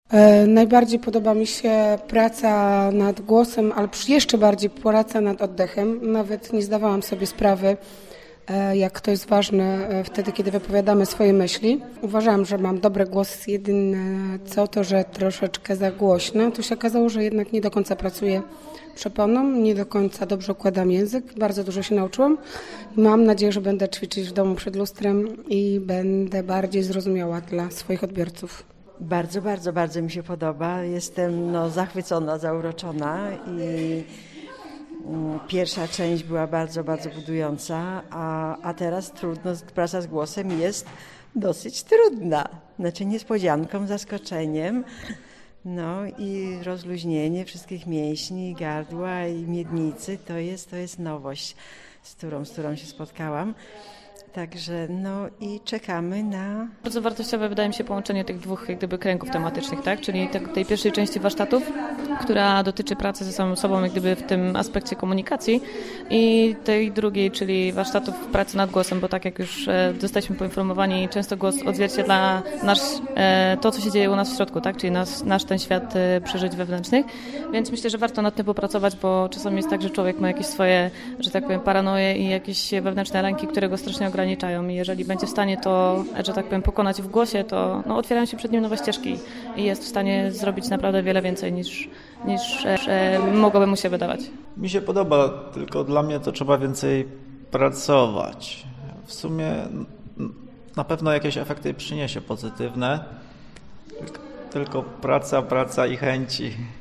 Najbardziej podoba mi się praca nad głosem, ale jeszcze bardziej praca nad oddechem. Nawet nie zdawałam sobie sprawy, jak to jest ważne wtedy, kiedy wypowiadamy swoje myśli. Uważałam, że mam dobry głos, jedyne co to, że troszeczkę za głośno. Tu się okazało, że jednak nie do końca pracuję przeponą, nie do końca dobrze układam język. Bardzo dużo się nauczyłam. Mam nadzieję, że będę ćwiczyć w domu przed lustrem i będę bardziej zrozumiała dla swoich odbiorców. Bardzo, bardzo, bardzo mi się podoba. Jestem zachwycona, zauroczona i pierwsza część była bardzo, bardzo budująca, a teraz praca z głosem jest dosyć trudna. Znaczy niespodzianką, zaskoczeniem. I rozluźnienie wszystkich mięśni, gardła i miednicy to jest nowość, z którą się spotkałam. Także i czekamy na... Bardzo wartościowe wydaje mi się połączenie tych dwóch kręgów tematycznych, tak? Czyli tej pierwszej części warsztatów, która dotyczy pracy ze samym sobą w tym aspekcie komunikacji i tej drugiej, czyli warsztatów pracy nad głosem, bo tak jak już zostaliśmy poinformowani, często głos odzwierciedla to, co się dzieje u nas w środku, tak? Czyli nasz ten świat przeżyć wewnętrznych, więc myślę, że warto nad tym popracować, bo czasami jest tak, że człowiek ma jakieś swoje, że tak powiem, paranoje i jakieś wewnętrzne lęki, które go strasznie ograniczają i jeżeli będzie w stanie to, że tak powiem, pokonać w głosie, to otwierają się przed nim nowe ścieżki i jest w stanie zrobić naprawdę wiele więcej niż mogłoby mu się wydawać. Mi się podoba, tylko dla mnie to trzeba więcej pracować. W sumie na pewno jakieś efekty przyniesie pozytywne, tylko praca i chęci.